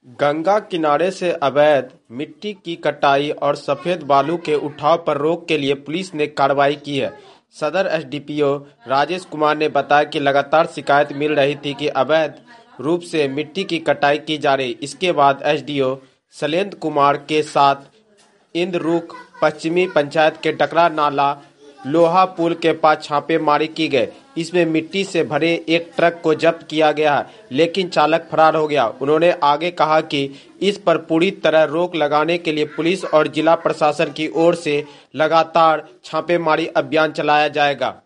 गंगा किनारे से अवैध मिट्टी की कटाई और सफेद बालू के उठाव पर रोक के लिए पुलिस ने कार्रवाई की है। सदर एसडीपीओ राजेश कुमार ने बताया कि लगातार शिकायत मिल रही थी कि अवैध रूप से मिट्टी की कटाई की जा रही। इसके बाद एसडीओ शैलेंद्र कुमार के साथ इंद्रुक पश्चिमी पंचायत के डकरा नाला लोहा पुल के पास छापेमारी की गई। इसमें मिट्टी से भरे एक ट्रक को जब्त किया गया है, लेकिन चालक फरार हो गया। उन्होंने आगे कहा कि इस पर पूरी तरह रोक लगाने के लिए पुलिस और जिला प्रशासन की ओर से लगातार छापेमारी अभियान चलाया जाएगा।